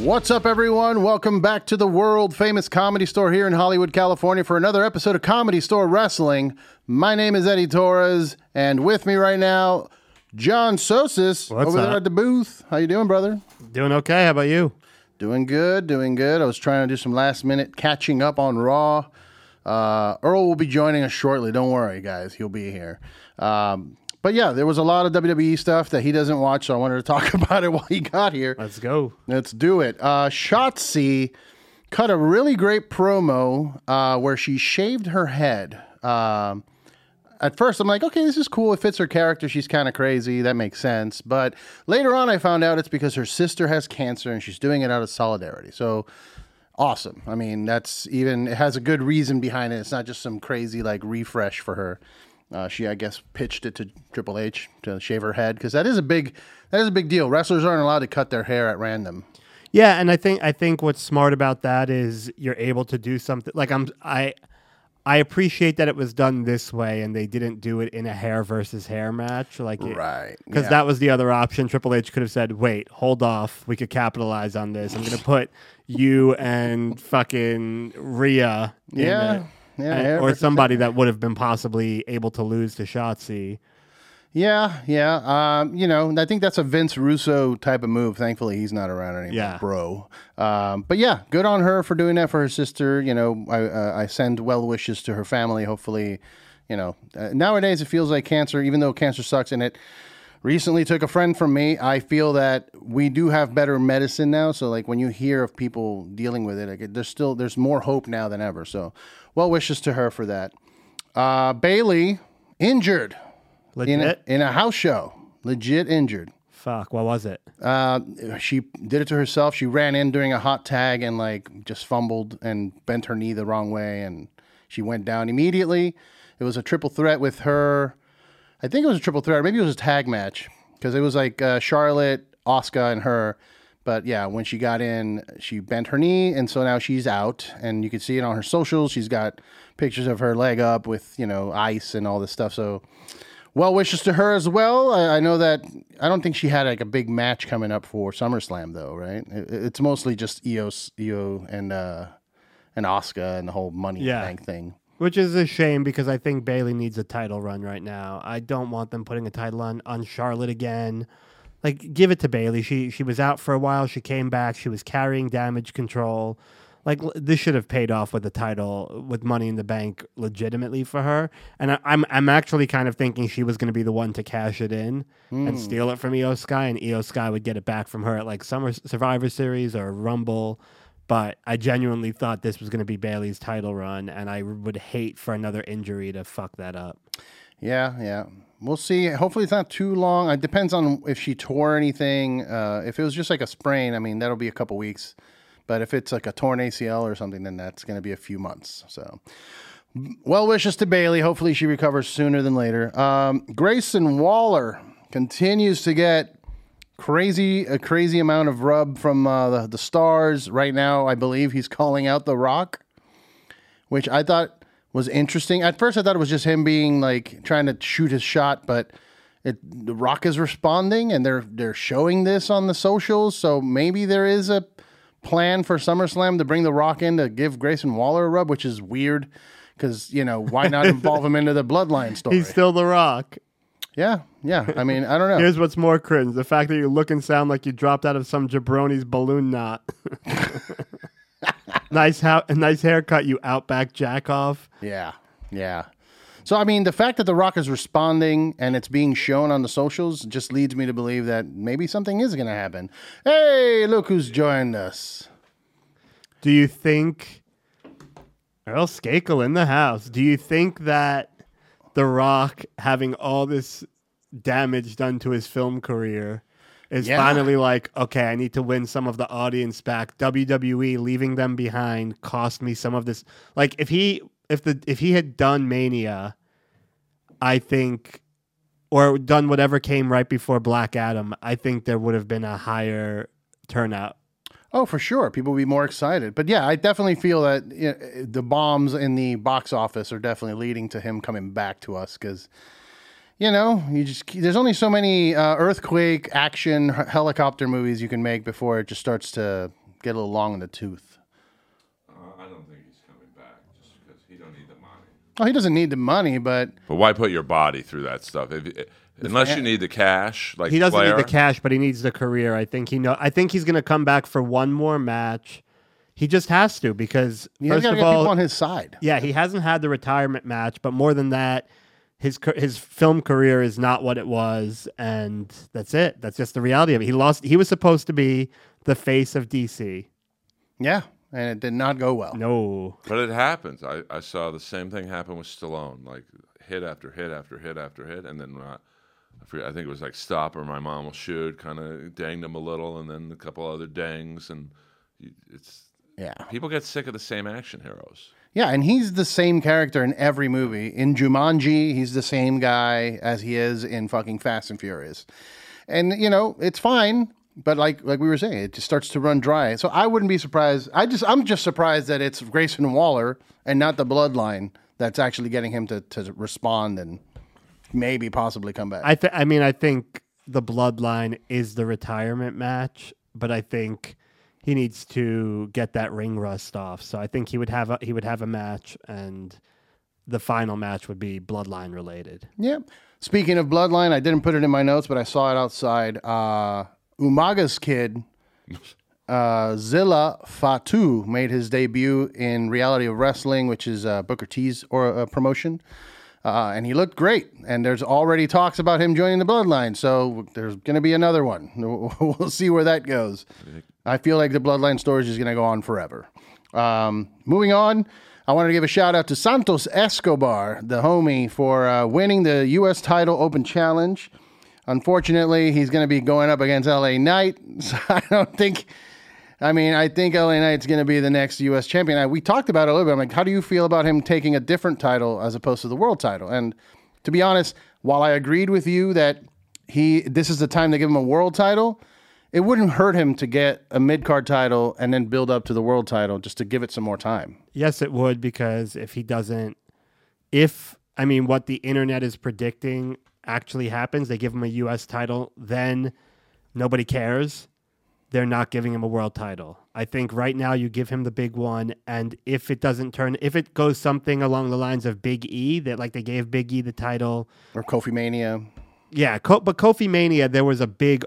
What's up, everyone? Welcome back to the world famous Comedy Store here in Hollywood, California for another episode of Comedy Store Wrestling. My name is Eddie Torres, and with me right now, John Sosis over there at the booth. How you doing, brother? Doing okay. How about you? Doing good, doing good. I was trying to do some last minute catching up on Raw. Earl will be joining us shortly. Don't worry, guys. He'll be here. But yeah, there was a lot of WWE stuff that he doesn't watch, so I wanted to talk about it while he got here. Let's go. Let's do it. Shotzi cut a really great promo where she shaved her head. At first, I'm like, okay, this is cool. It fits her character. She's kind of crazy. That makes sense. But later on, I found out it's because her sister has cancer and she's doing it out of solidarity. So awesome. I mean, it has a good reason behind it. It's not just some crazy like refresh for her. She, I guess, pitched it to Triple H to shave her head because that is a big deal. Wrestlers aren't allowed to cut their hair at random. Yeah, and I think what's smart about that is you're able to do something like I appreciate that it was done this way and they didn't do it in a hair versus hair match, Right? Because that was the other option. Triple H could have said, "Wait, hold off. We could capitalize on this. I'm going to put you and fucking Rhea in it." Yeah, or somebody that would have been possibly able to lose to Shotzi. Yeah. I think that's a Vince Russo type of move. Thankfully, he's not around anymore, bro. But yeah, good on her for doing that for her sister. You know, I send well wishes to her family. Hopefully, nowadays it feels like cancer, even though cancer sucks, and it recently took a friend from me. I feel that we do have better medicine now. So like when you hear of people dealing with it, like, there's more hope now than ever. So well wishes to her for that. Bayley injured in a house show, legit injured. Fuck, what was it? She did it to herself. She ran in during a hot tag and like just fumbled and bent her knee the wrong way. And she went down immediately. It was a triple threat with her. I think it was a triple threat. Or maybe it was a tag match because it was like Charlotte, Asuka, and her. But yeah, when she got in, she bent her knee, and so now she's out. And you can see it on her socials. She's got pictures of her leg up with, ice and all this stuff. So well wishes to her as well. I know that I don't think she had like a big match coming up for SummerSlam though, right? It's mostly just Io and Asuka and the whole Money Bank thing. Which is a shame because I think Bayley needs a title run right now. I don't want them putting a title on Charlotte again. Like, give it to Bayley. She was out for a while. She came back. She was carrying Damage Control. Like, this should have paid off with the title, with Money in the Bank legitimately for her. And I'm actually kind of thinking she was going to be the one to cash it in and steal it from Io Sky, and Io Sky would get it back from her at like Summer Survivor Series or Rumble. But I genuinely thought this was going to be Bayley's title run, and I would hate for another injury to fuck that up. Yeah. We'll see. Hopefully it's not too long. It depends on if she tore anything. If it was just like a sprain, I mean, that'll be a couple weeks. But if it's like a torn ACL or something, then that's going to be a few months. So well wishes to Bayley. Hopefully she recovers sooner than later. Grayson Waller continues to get a crazy amount of rub from the stars. Right now, I believe he's calling out The Rock, which I thought was interesting. At first, I thought it was just him being like trying to shoot his shot, but The Rock is responding, and they're showing this on the socials. So maybe there is a plan for SummerSlam to bring The Rock in to give Grayson Waller a rub, which is weird because why not involve him into the Bloodline story? He's still The Rock. Yeah. I mean, I don't know. Here's what's more cringe: the fact that you look and sound like you dropped out of some jabroni's balloon knot. Nice haircut, you Outback jack-off. Yeah. So, I mean, the fact that The Rock is responding and it's being shown on the socials just leads me to believe that maybe something is going to happen. Hey, look who's joined us. Do you think... Earl Skakel in the house. Do you think that The Rock, having all this damage done to his film career, is finally like, okay, I need to win some of the audience back. WWE leaving them behind cost me some of this. Like if he had done Mania, I think, or done whatever came right before Black Adam, I think there would have been a higher turnout. Oh, for sure. People would be more excited. But yeah, I definitely feel that the bombs in the box office are definitely leading to him coming back to us because, there's only so many earthquake action helicopter movies you can make before it just starts to get a little long in the tooth. I don't think he's coming back just because he don't need the money. Oh, he doesn't need the money, but why put your body through that stuff? Unless you need the cash, like He doesn't Flair. need the cash, but he needs the career. I think he's going to come back for one more match. He just has to because he's first got to of get all, people on his side. yeah, he hasn't had the retirement match, but more than that, his film career is not what it was, and that's it. That's just the reality of it. He lost. He was supposed to be the face of DC. Yeah, and it did not go well. No, But it happens. I saw the same thing happen with Stallone, like hit after hit after hit after hit, and then I think it was like Stop or My Mom Will Shoot, kind of danged him a little, and then a couple other dangs, and it's people get sick of the same action heroes. Yeah, and he's the same character in every movie. In Jumanji, he's the same guy as he is in fucking Fast and Furious. And, it's fine, but like we were saying, it just starts to run dry. So I wouldn't be surprised. I'm just surprised that it's Grayson Waller and not the Bloodline that's actually getting him to respond and maybe possibly come back. I think the Bloodline is the retirement match, but I think he needs to get that ring rust off. So I think he would have a match, and the final match would be Bloodline related. Yeah. Speaking of Bloodline, I didn't put it in my notes, but I saw it outside. Umaga's kid, Zilla Fatu, made his debut in Reality of Wrestling, which is Booker T's promotion. And he looked great. And there's already talks about him joining the Bloodline. So there's going to be another one. We'll see where that goes. I feel like the Bloodline story is just going to go on forever. Moving on, I wanted to give a shout out to Santos Escobar, the homie, for winning the U.S. title Open Challenge. Unfortunately, he's going to be going up against LA Knight. So I think LA Knight's going to be the next U.S. champion. We talked about it a little bit. I'm like, how do you feel about him taking a different title as opposed to the world title? And to be honest, while I agreed with you that this is the time to give him a world title, it wouldn't hurt him to get a mid-card title and then build up to the world title just to give it some more time. Yes, it would, because what the internet is predicting actually happens, they give him a U.S. title, then nobody cares. They're not giving him a world title. I think right now you give him the big one, and if it goes something along the lines of Big E, that like they gave Big E the title, or Kofi Mania. Yeah, but Kofi Mania, there was a big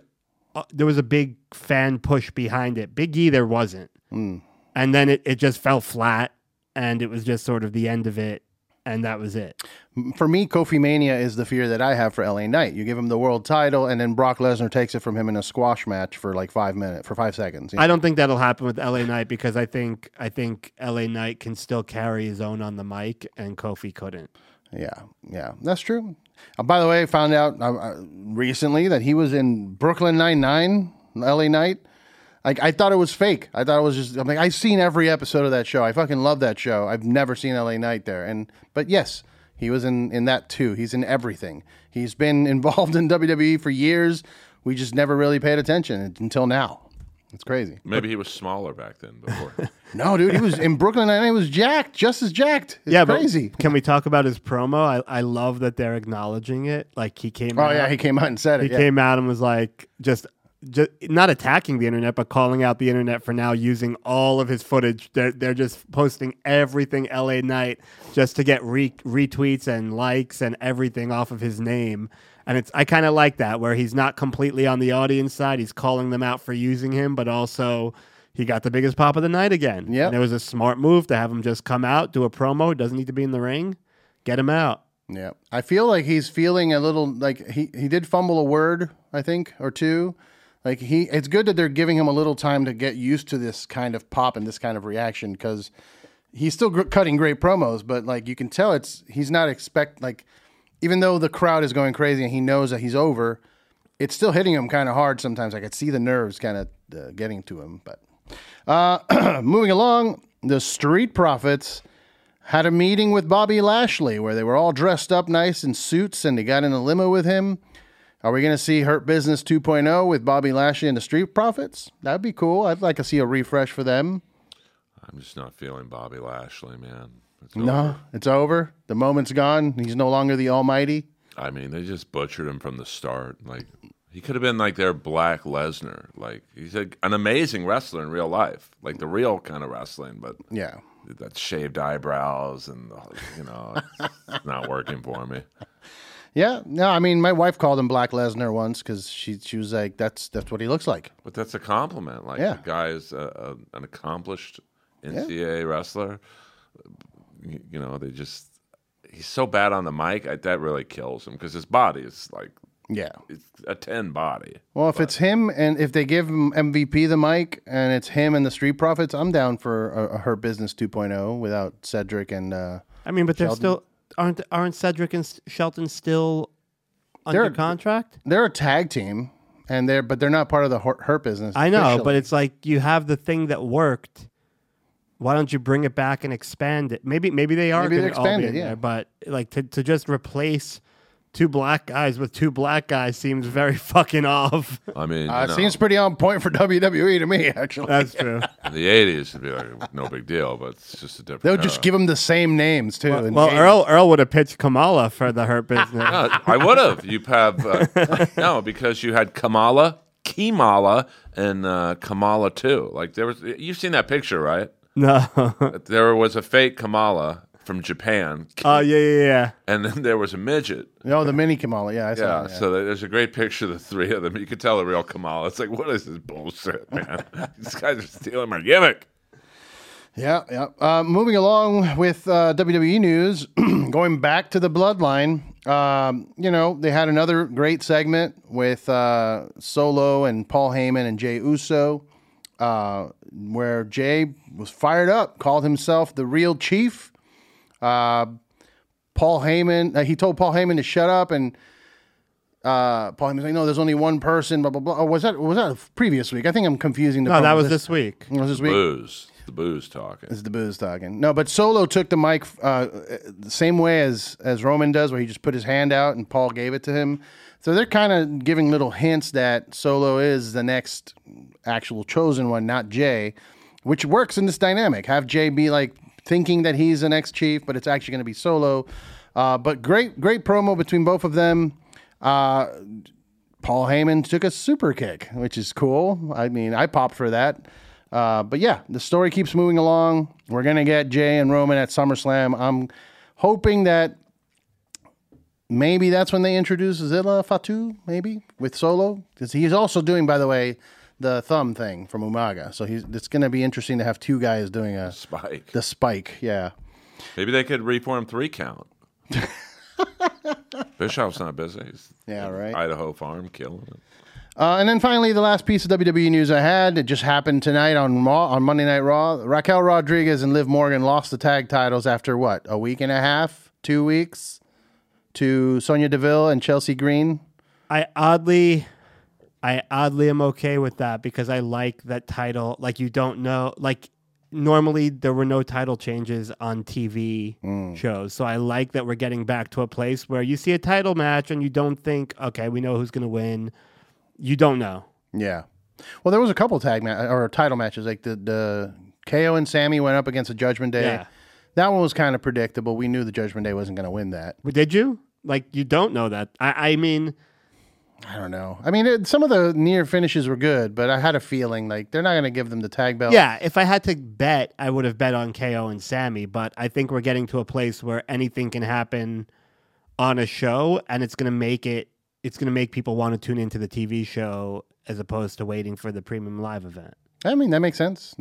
fan push behind it. Big E, there wasn't. And then it just fell flat, and it was just sort of the end of it, and that was it. For me, Kofi Mania is the fear that I have for LA Knight. You give him the world title, and then Brock Lesnar takes it from him in a squash match for like 5 seconds. I don't think that'll happen with LA Knight, because I think LA Knight can still carry his own on the mic, and Kofi couldn't. Yeah, that's true. By the way, I found out recently that he was in Brooklyn Nine-Nine, LA Knight. Like, I thought it was fake. I thought it was just, I've seen every episode of that show. I fucking love that show. I've never seen LA Knight there. But yes, he was in that too. He's in everything. He's been involved in WWE for years. We just never really paid attention until now. It's crazy. Maybe he was smaller back then before. No, dude, he was in Brooklyn Nine-Nine. He was jacked, just as jacked. It's crazy. But can we talk about his promo? I love that they're acknowledging it. Like, he came out. Oh, yeah, he came out and said it. He came out and was like, just not attacking the internet, but calling out the internet for now using all of his footage. They're just posting everything LA Knight just to get retweets and likes and everything off of his name. And I kind of like that, where he's not completely on the audience side. He's calling them out for using him, but also he got the biggest pop of the night again. Yeah, and it was a smart move to have him just come out, do a promo. He doesn't need to be in the ring. Get him out. Yeah, I feel like he's feeling a little like he did fumble a word, I think, or two. Like it's good that they're giving him a little time to get used to this kind of pop and this kind of reaction, because he's still cutting great promos, but like you can tell he's not even though the crowd is going crazy and he knows that he's over, it's still hitting him kind of hard sometimes. I could see the nerves kind of getting to him. But moving along, the Street Profits had a meeting with Bobby Lashley where they were all dressed up nice in suits and they got in a limo with him. Are we going to see Hurt Business 2.0 with Bobby Lashley and the Street Profits? That'd be cool. I'd like to see a refresh for them. I'm just not feeling Bobby Lashley, man. It's over. The moment's gone. He's no longer the almighty. I mean, they just butchered him from the start. Like, He could have been like their Black Lesnar. Like he's an amazing wrestler in real life, like the real kind of wrestling. But Yeah. that shaved eyebrows and it's not working for me. Yeah. No, I mean, my wife called him Black Lesnar once because she was like, that's what he looks like. But that's a compliment. Like Yeah. the guy is an accomplished NCAA wrestler. He's so bad on the mic. That really kills him because his body is like Yeah. it's a 10 body. Well, if it's him and if they give him MVP the mic and it's him and the Street Profits, I'm down for a Hurt Business 2.0 without Cedric and. I mean, but they're Shelton? still aren't Cedric and Shelton still under contract? They're a tag team, but they're not part of the Hurt Business. I know, officially. but it's like you have the thing that worked. Why don't you bring it back and expand it? Maybe they are Maybe they going to all be expand it, in yeah. there, but like to just replace two black guys with two black guys seems very fucking off. I mean, It seems pretty on point for WWE to me, actually. That's true. in the 80s it'd be like no big deal, but it's just a different. They'll just give them the same names, too. and Well, change- Earl would have pitched Kamala for the Hurt Business. No, I would have. You have no, because you had Kamala, and Kamala too. Like you've seen that picture, right? No. There was a fake Kamala from Japan, Oh yeah. and then there was a midget. Oh, the mini Kamala. Yeah, I saw Yeah, that, yeah. so there's a great picture of the three of them. You could tell the real Kamala. It's like, what is this bullshit, man? These guys are stealing my gimmick. Yeah. Moving along with WWE news, going back to the Bloodline, they had another great segment with Solo and Paul Heyman and Jey Uso, where Jey was fired up, called himself the real chief. Paul Heyman, he told Paul Heyman to shut up, and Paul Heyman's like, no, there's only one person, blah, blah, blah. Oh, was that previous week? I think I'm confusing the No, that was this week. It was this week? The booze talking. It's the booze talking. No, but Solo took the mic the same way as Roman does, where he just put his hand out and Paul gave it to him. So they're kind of giving little hints that Solo is the next actual chosen one, not Jay, which works in this dynamic. Have Jay be like thinking that he's the next chief, but it's actually going to be Solo. But great promo between both of them. Paul Heyman took a super kick, which is cool. I mean, I popped for that. But yeah, the story keeps moving along. We're going to get Jay and Roman at SummerSlam. I'm hoping that maybe that's when they introduce Zilla Fatu, maybe, with Solo. Because he's also doing, by the way, the thumb thing from Umaga. So it's going to be interesting to have two guys doing Spike. the spike. Yeah. Maybe they could reform 3 count. Bischoff's not busy. He's Yeah, in right. Idaho farm killing it. And then finally, the last piece of WWE news I had, it just happened tonight on Monday Night Raw. Raquel Rodriguez and Liv Morgan lost the tag titles after what, a week and a half, 2 weeks, to Sonya Deville and Chelsea Green. I oddly am okay with that because I like that title. Like you don't know, like normally there were no title changes on TV shows. So I like that we're getting back to a place where you see a title match and you don't think, okay, we know who's going to win. You don't know. Yeah. Well, there was a couple or title matches, like the KO and Sammy went up against the Judgment Day. Yeah. That one was kind of predictable. We knew the Judgment Day wasn't going to win that. But did you? Like you don't know that. I mean, I don't know. I mean, some of the near finishes were good, but I had a feeling like they're not going to give them the tag belt. yeah, if I had to bet, I would have bet on KO and Sammy, but I think we're getting to a place where anything can happen on a show and it's going to make people want to tune into the TV show as opposed to waiting for the premium live event. I mean, that makes sense.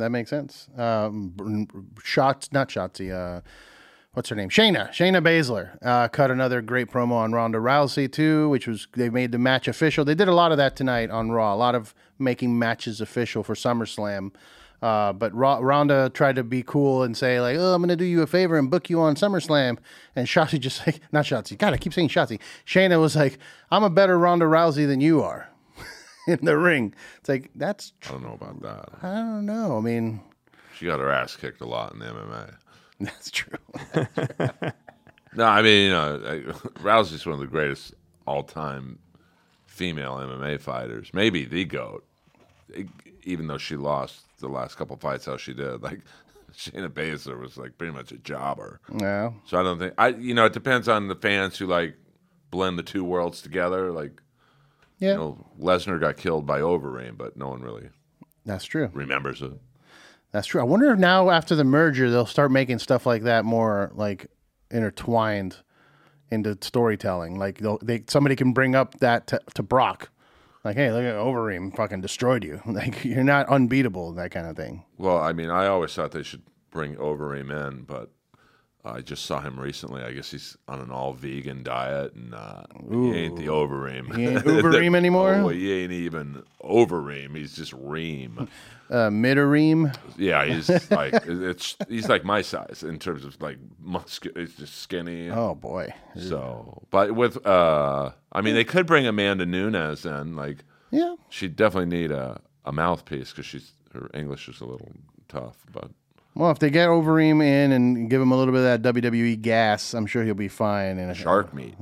Shotzi. What's her name? Shayna Baszler cut another great promo on Ronda Rousey too, they made the match official. They did a lot of that tonight on Raw, a lot of making matches official for SummerSlam. But Ronda tried to be cool and say like, "Oh, I'm going to do you a favor and book you on SummerSlam." And Shotzi just like, not Shotzi. God, I keep saying Shotzi. Shayna was like, "I'm a better Ronda Rousey than you are in the ring." It's like that's. I don't know about that. I don't know. I mean, She got her ass kicked a lot in the MMA. that's true. No, I mean, Rousey's one of the greatest all-time female MMA fighters. Maybe the GOAT. Even though she lost the last couple fights, how she did. Like, Shayna Baszler was like pretty much a jobber. Yeah. So I don't think it depends on the fans who like blend the two worlds together. Like, Yeah. You know, Lesnar got killed by Overeem, but no one really That's true. remembers it. That's true. I wonder if now after the merger they'll start making stuff like that more like intertwined into storytelling. Like somebody can bring up that to Brock, like, hey, look at Overeem fucking destroyed you. Like you're not unbeatable, that kind of thing. Well, I mean, I always thought they should bring Overeem in, but I just saw him recently. I guess he's on an all-vegan diet, and he ain't the Overeem. He ain't Overeem anymore? Oh, he ain't even Overeem. He's just Reem. Mid-Areem. Yeah, he's like he's like my size in terms of like muscular. He's just skinny. Oh boy. So, but with I mean, they could bring Amanda Nunes in. Like, Yeah. she'd definitely need a mouthpiece because her English is a little tough. But Well, if they get Overeem in and give him a little bit of that WWE gas, I'm sure he'll be fine. And shark meat,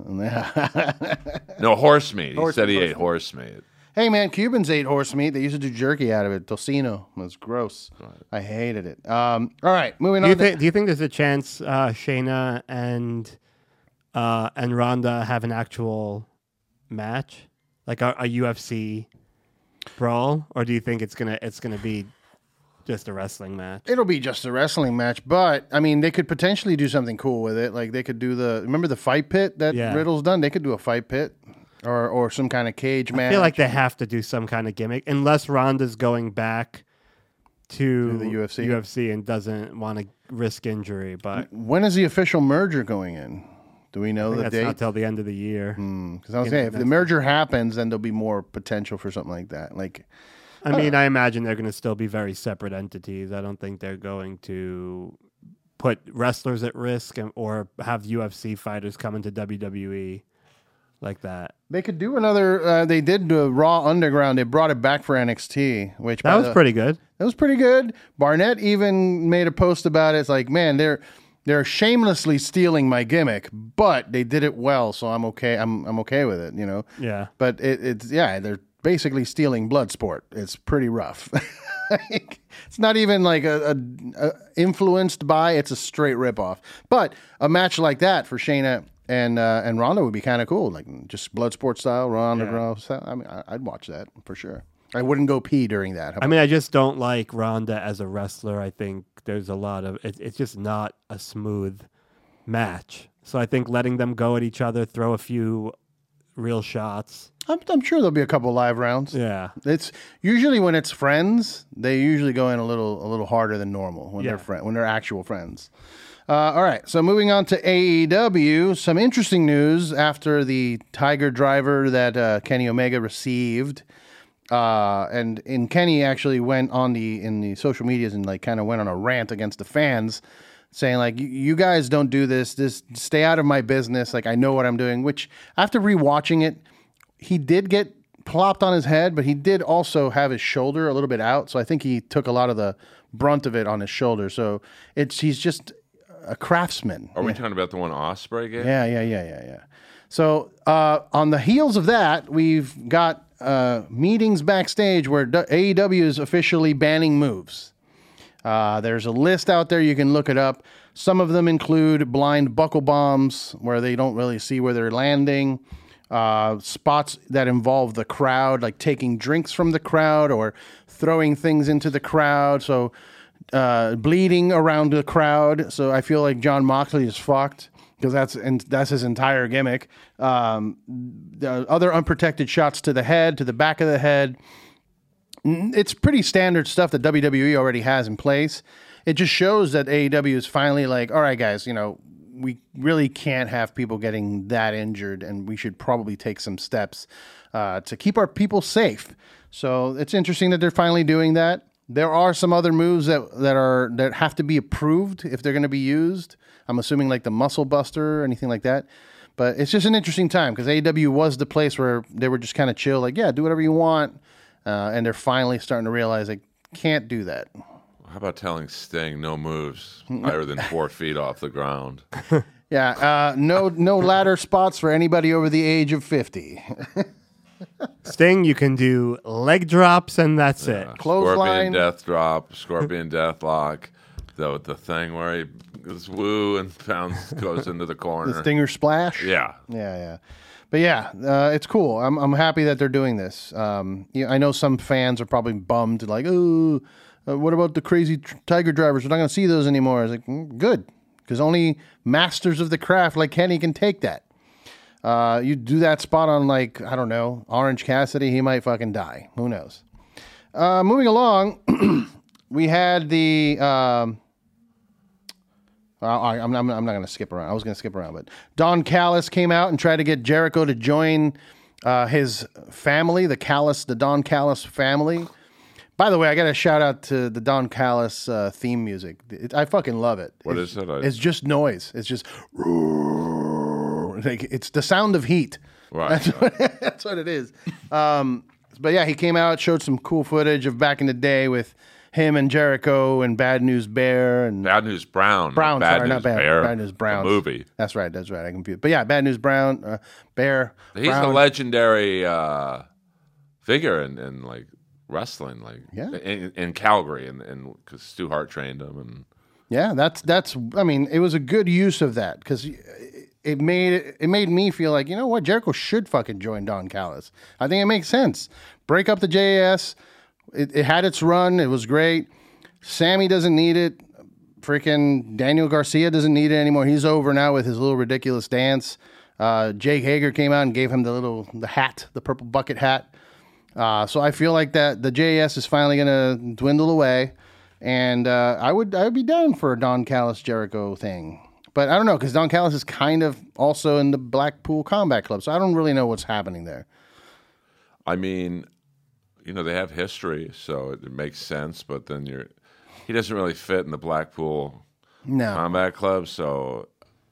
no horse meat. He said he ate horse meat. Hey man, Cubans ate horse meat. They used to do jerky out of it. Tocino. It was gross. I hated it. All right, moving on. Do you think there's a chance Shayna and Ronda have an actual match, like a UFC brawl, or do you think it's gonna be just a wrestling match? It'll be just a wrestling match, but I mean, they could potentially do something cool with it. Like they could do remember the fight pit that Riddle's done? They could do a fight pit or some kind of cage match. I feel like they have to do some kind of gimmick, unless Ronda's going back to the UFC and doesn't want to risk injury. But when is the official merger going in? Do we know the that's date? not till the end of the year. Because I was saying, if the merger happens, then there'll be more potential for something like that. Like, I mean, I imagine they're going to still be very separate entities. I don't think they're going to put wrestlers at risk or have UFC fighters come into WWE like that. they could do another. They did do a Raw Underground. They brought it back for NXT, which That was pretty good. That was pretty good. Barnett even made a post about it. It's like, man, they're shamelessly stealing my gimmick, but they did it well, so I'm okay. I'm okay with it, you know. Yeah. But they're basically stealing Bloodsport. It's pretty rough. It's not even like a influenced by. It's a straight ripoff. But a match like that for Shayna and Ronda would be kind of cool, like just Bloodsport style, Ronda style. I mean, I'd watch that for sure. I wouldn't go pee during that. I mean, I just don't like Ronda as a wrestler. I think there's a lot of it's just not a smooth match. So I think letting them go at each other, throw a few real shots. I'm sure there'll be a couple live rounds. Yeah. It's usually when it's friends, they usually go in a little harder than normal when they're actual friends. All right, so moving on to AEW, some interesting news after the Tiger Driver that Kenny Omega received. And Kenny actually went on in the social medias and like kind of went on a rant against the fans, saying like, you guys don't do this, stay out of my business. Like, I know what I'm doing, which after rewatching it, he did get plopped on his head, but he did also have his shoulder a little bit out. So I think he took a lot of the brunt of it on his shoulder. So he's just a craftsman. Are we talking about the one Ospreay gave? Yeah. So on the heels of that, we've got meetings backstage where AEW is officially banning moves. There's a list out there. You can look it up. Some of them include blind buckle bombs where they don't really see where they're landing. Spots that involve the crowd, like taking drinks from the crowd or throwing things into the crowd. So bleeding around the crowd. So I feel like John Moxley is fucked because that's his entire gimmick. The other unprotected shots to the head, to the back of the head. It's pretty standard stuff that WWE already has in place. It just shows that AEW is finally like, all right, guys, you know, we really can't have people getting that injured, and we should probably take some steps to keep our people safe. So it's interesting that they're finally doing that. There are some other moves that have to be approved if they're going to be used. I'm assuming like the Muscle Buster or anything like that. But it's just an interesting time because AEW was the place where they were just kind of chill, like, yeah, do whatever you want. And they're finally starting to realize they can't do that. How about telling Sting no moves higher than 4 feet off the ground? Yeah, no ladder spots for anybody over the age of 50. Sting, you can do leg drops and that's it. Clothesline. Scorpion death drop, Scorpion death lock, the thing where he this woo and goes into the corner. The Stinger Splash. Yeah. Yeah. But yeah, it's cool. I'm happy that they're doing this. I know some fans are probably bummed, like, oh, what about the crazy Tiger drivers? We're not going to see those anymore. I was like, good, because only masters of the craft like Kenny can take that. You do that spot on, like, I don't know, Orange Cassidy, he might fucking die. Who knows? Moving along, we had the... I'm not going to skip around. I was going to skip around, but Don Callis came out and tried to get Jericho to join his family, the Don Callis family. By the way, I got to shout out to the Don Callis theme music. I fucking love it. What is it? It's just noise. It's just like, it's the sound of heat. Right. That's what it is. But yeah, he came out, showed some cool footage of back in the day with him and Jericho and Bad News Bear and Bad News Brown. Brown, Bad sorry, News not Bad. Bear, Bad News Brown. the movie. That's right. I confused. But yeah, Bad News Brown, Bear. He's Brown. a legendary figure in like wrestling, like in Calgary, and because Stu Hart trained him, and Yeah, that's. I mean, it was a good use of that because it made me feel like, you know what, Jericho should fucking join Don Callis. I think it makes sense. Break up the JAS. It had its run. It was great. Sammy doesn't need it. Freaking Daniel Garcia doesn't need it anymore. He's over now with his little ridiculous dance. Jake Hager came out and gave him the hat, the purple bucket hat. So I feel like that the JAS is finally going to dwindle away, and I would be down for a Don Callis Jericho thing. But I don't know, because Don Callis is kind of also in the Blackpool Combat Club, so I don't really know what's happening there. I mean, you know, they have history, so it makes sense. But then he doesn't really fit in the Blackpool Combat Club, so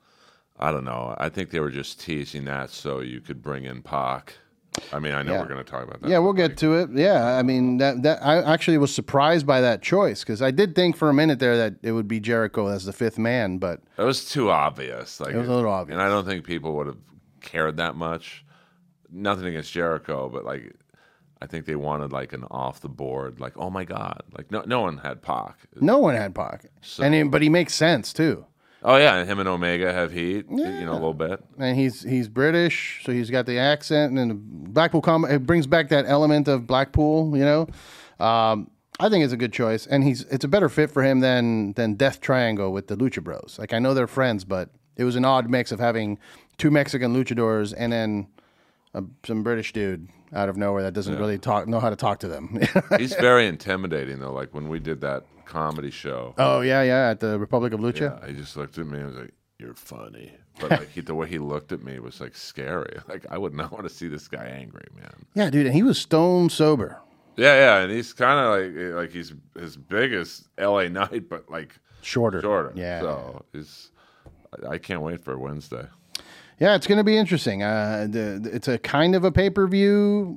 I don't know. I think they were just teasing that so you could bring in Pac. I mean, I know we're going to talk about that. Yeah, we'll get to it. Yeah, I mean, that I actually was surprised by that choice because I did think for a minute there that it would be Jericho as the fifth man, but it was too obvious. Like, it was a little obvious, and I don't think people would have cared that much. Nothing against Jericho, but like, I think they wanted like an off the board, like, oh my god, like no one had Pac. No one had Pac, so, but he makes sense too. Oh yeah, and him and Omega have heat, you know, a little bit. And he's British, so he's got the accent, and then the Blackpool Combat, it brings back that element of Blackpool, you know. I think it's a good choice, and it's a better fit for him than Death Triangle with the Lucha Bros. Like, I know they're friends, but it was an odd mix of having two Mexican luchadors and then some British dude out of nowhere that doesn't really know how to talk to them. He's very intimidating though. Like when we did that comedy show. Oh yeah, at the Republic of Lucha. Yeah, he just looked at me and was like, "You're funny," but like the way he looked at me was like scary. Like I would not want to see this guy angry, man. Yeah, dude, and he was stone sober. Yeah, and he's kind of like he's as big as L.A. Knight, but like shorter. Yeah. So I can't wait for Wednesday. Yeah, it's going to be interesting. It's a kind of a pay-per-view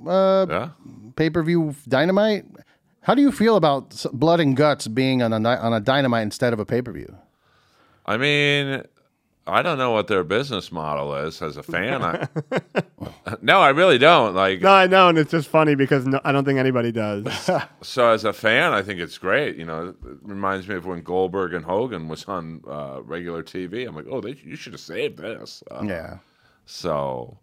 Dynamite. How do you feel about Blood and Guts being on a Dynamite instead of a pay-per-view? I mean, I don't know what their business model is as a fan. No, I really don't. Like, no, I know, and it's just funny because I don't think anybody does. So as a fan, I think it's great. You know, it reminds me of when Goldberg and Hogan was on regular TV. I'm like, oh, you should have saved this. Yeah. So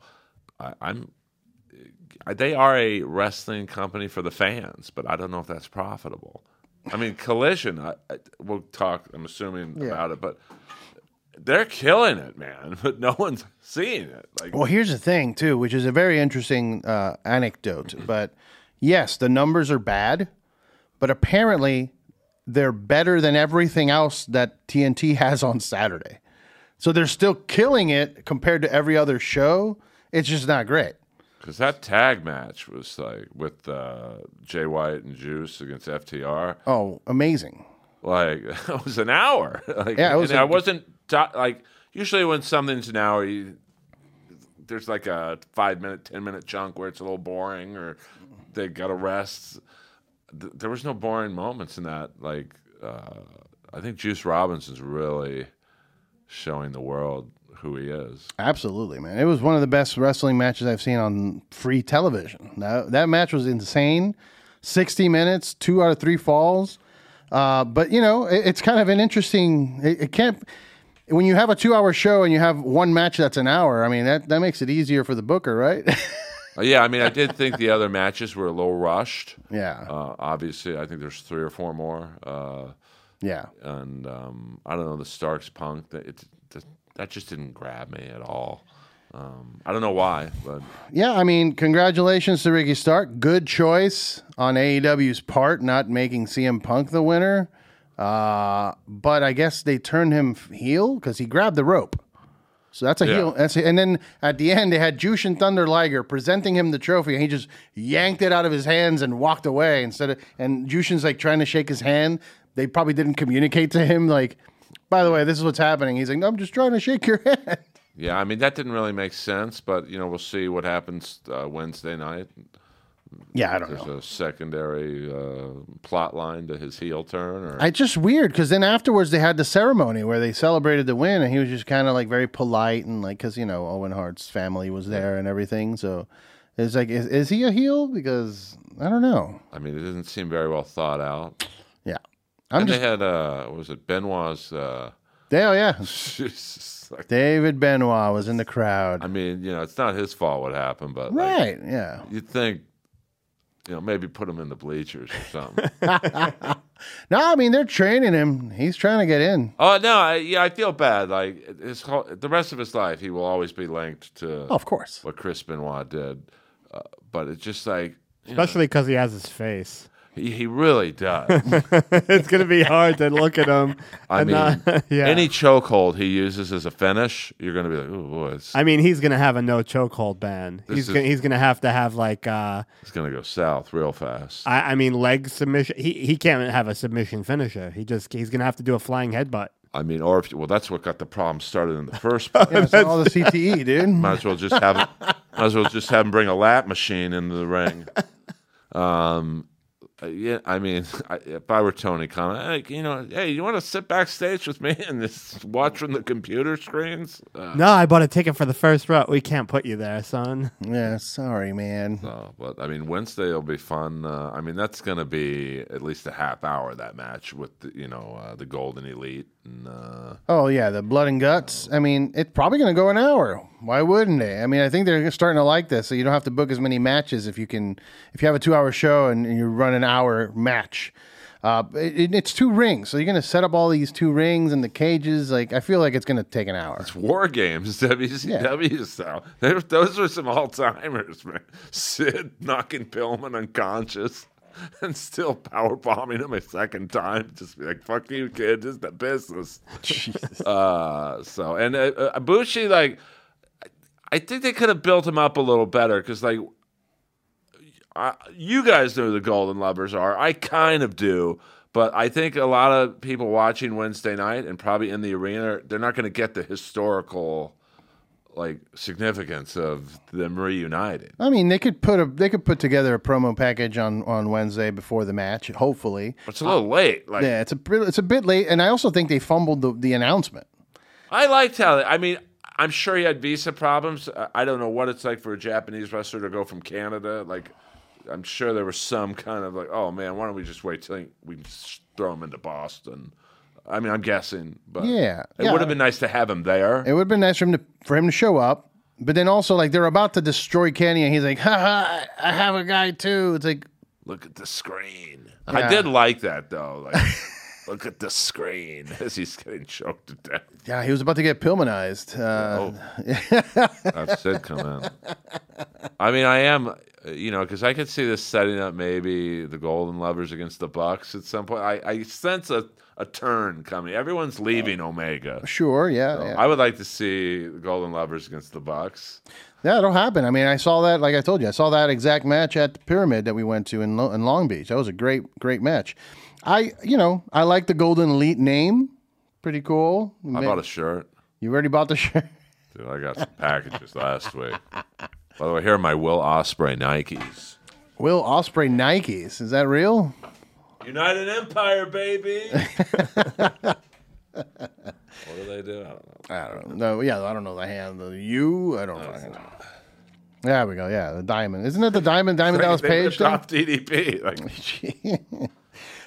they are a wrestling company for the fans, but I don't know if that's profitable. I mean, Collision, we'll talk, I'm assuming, about it, but they're killing it, man, but no one's seeing it. Like, well, here's the thing, too, which is a very interesting anecdote. But yes, the numbers are bad, but apparently they're better than everything else that TNT has on Saturday. So they're still killing it compared to every other show. It's just not great. Because that tag match was like with Jay White and Juice against FTR. Oh, amazing. Like, it was an hour. Like, yeah, it was. I wasn't like, usually when something's an hour, there's like a 5-minute, 10-minute chunk where it's a little boring or they got to rest. There was no boring moments in that. Like, I think Juice Robinson's really showing the world who he is. Absolutely, man. It was one of the best wrestling matches I've seen on free television. That match was insane. 60 minutes, 2 out of 3 falls. But it's kind of an interesting. It can't. When you have a 2-hour show and you have one match that's an hour, I mean that makes it easier for the booker, right? Yeah, I mean, I did think the other matches were a little rushed. Yeah. Obviously, I think there's 3 or 4 more. Yeah. And I don't know, the Starks Punk, that just didn't grab me at all. I don't know why, but Yeah, I mean, congratulations to Ricky Stark. Good choice on AEW's part, not making CM Punk the winner. But I guess they turned him heel because he grabbed the rope. So that's a heel. And then at the end, they had Jushin Thunder Liger presenting him the trophy, and he just yanked it out of his hands and walked away and Jushin's like trying to shake his hand. They probably didn't communicate to him, like, by the way, this is what's happening. He's like, no, I'm just trying to shake your hand. yeah, I mean, that didn't really make sense, but, we'll see what happens Wednesday night. Yeah, I don't There's know. a secondary plot line to his heel turn. Or It's just weird because then afterwards they had the ceremony where they celebrated the win, and he was just kind of like very polite and like, because Owen Hart's family was there and everything. So it's like, is he a heel? Because I don't know. I mean, it didn't seem very well thought out. Yeah, They had what was it, Benoit's? yeah. Like, David Benoit was in the crowd. I mean, it's not his fault what happened, but Right? Yeah. you'd think, maybe put him in the bleachers or something. No, I mean they're training him. He's trying to get in. Oh no, I feel bad. Like the rest of his life, he will always be linked to Oh, of course. what Chris Benoit did. But it's just like, Especially because he has his face. he really does. It's going to be hard to look at him. I mean, yeah. any chokehold he uses as a finish, you're going to be like, oh boy, I mean, he's going to have a no chokehold ban. He's going to have like. it's going to go south real fast. I mean, leg submission. He can't have a submission finisher. He's going to have to do a flying headbutt. I mean, that's what got the problem started in the first place. Yeah, it's all the CTE, dude. Might as well just have him bring a lap machine into the ring. Yeah, I mean, if I were Tony Khan, hey, you want to sit backstage with me and just watch from the computer screens? No, I bought a ticket for the first row. We can't put you there, son. Yeah, sorry, man. But I mean, Wednesday will be fun. I mean, that's going to be at least a half hour, that match with the Golden Elite. And, Oh yeah, the blood and guts. I mean, it's probably going to go an hour. Why wouldn't they? I mean, I think they're starting to like this, so you don't have to book as many matches if you have a 2-hour show and you run an hour match. It's 2 rings, so you're going to set up all these 2 rings and the cages. Like, I feel like it's going to take an hour. it's War Games, WCW style. Those were some all-timers, man. Sid knocking Pillman unconscious and still power bombing him a second time. Just be like, fuck you, kid. This is the business. Jesus. And Ibushi, like, I think they could have built him up a little better because, like, you guys know who the Golden Lovers are. I kind of do. But I think a lot of people watching Wednesday night and probably in the arena, they're not going to get the historical, like, significance of them reuniting. I mean, they could put together a promo package on Wednesday before the match, hopefully. It's a little late. Like, Yeah, it's a bit late, and I also think they fumbled the announcement. I liked how. I mean, I'm sure he had visa problems. I don't know what it's like for a Japanese wrestler to go from Canada. Like, I'm sure there was some kind of like, oh man, why don't we just wait till we can just throw him into Boston? I mean, I'm guessing, but Yeah. it would have been nice to have him there. It would have been nice for him to show up, but then also like they're about to destroy Kenny, and he's like, "Ha ha, I have a guy too." It's like, Look at the screen. Yeah. I did like that though. Like, look at the screen as he's getting choked to death. yeah, he was about to get Pillmanized. That's it. Come in. I mean, I am, because I could see this setting up maybe the Golden Lovers against the Bucks at some point. I sense a turn coming. Everyone's leaving Omega. Sure, yeah, So yeah. I would like to see the Golden Lovers against the Bucks. Yeah, it'll happen. I mean, I saw that, like I told you, I saw that exact match at the Pyramid that we went to in Long Beach. That was a great match. I like the Golden Elite name. Pretty cool. I bought a shirt. You already bought the shirt? Dude, I got some packages last week. By the way, here are my Will Ospreay Nikes. Will Ospreay Nikes. Is that real? United Empire, baby. What do they do? I don't know. I don't know. Yeah, I don't know the hand. The U. I don't know. There we go. Yeah, the diamond. Isn't it the diamond? Diamond Dallas They Page ripped off DDP. Like,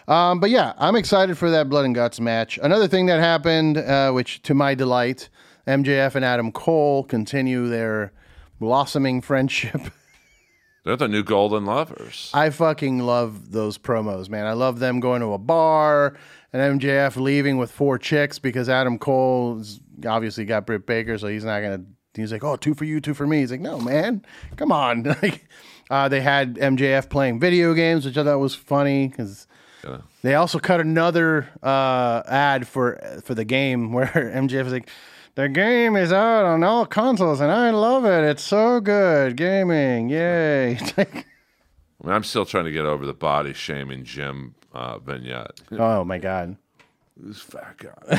But yeah, I'm excited for that Blood and Guts match. Another thing that happened, which to my delight, MJF and Adam Cole continue their blossoming friendship. They're the new golden lovers. I fucking love those promos, man. I love them going to a bar and MJF leaving with 4 chicks because Adam Cole's obviously got Britt Baker, so he's not going to. He's like, oh, 2 for you, 2 for me. He's like, no, man, come on. Like, they had MJF playing video games, which I thought was funny because they also cut another ad for the game where MJF was like, the game is out on all consoles, and I love it. It's so good. Gaming. Yay. I mean, I'm still trying to get over the body shaming Jim vignette. Oh, my God. This fat guy.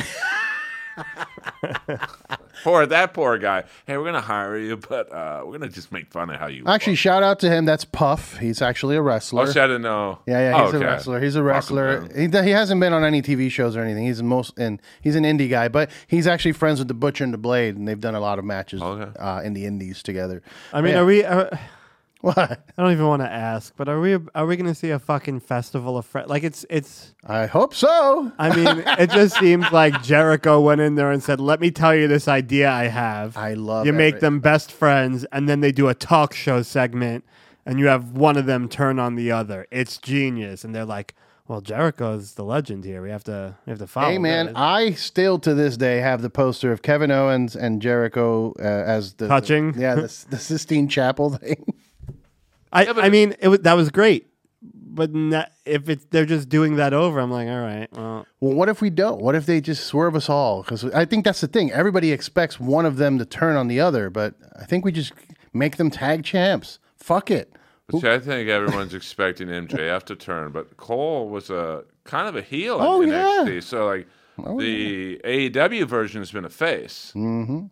That poor guy. Hey, we're going to hire you, but we're going to just make fun of how you Actually, look. shout out to him. That's Puff. He's actually a wrestler. Oh, see, I didn't know. Yeah, he's okay. a wrestler. He's a wrestler. Welcome, He hasn't been on any TV shows or anything. He's an indie guy, but he's actually friends with the Butcher and the Blade, and they've done a lot of matches in the indies together. I mean, Yeah. are we? What? I don't even want to ask, but are we going to see a fucking festival of friends? Like it's. I hope so. I mean, it just seems like Jericho went in there and said, "Let me tell you this idea I have." I love you make it. them best friends, and then they do a talk show segment, and you have one of them turn on the other. It's genius, and they're like, "Well, Jericho's the legend here. We have to follow." Hey, man, this." I still to this day have the poster of Kevin Owens and Jericho as the Touching? the Sistine Chapel thing. I mean, that was great, but if they're just doing that over, I'm like, all right, well. Well, what if we don't? What if they just swerve us all? Because I think that's the thing. Everybody expects one of them to turn on the other, but I think we just make them tag champs. Fuck it. See, I think everyone's expecting MJF to turn, but Cole was a kind of a heel Oh, in yeah. NXT. So, like, the AEW version has been a face. Mm-hmm.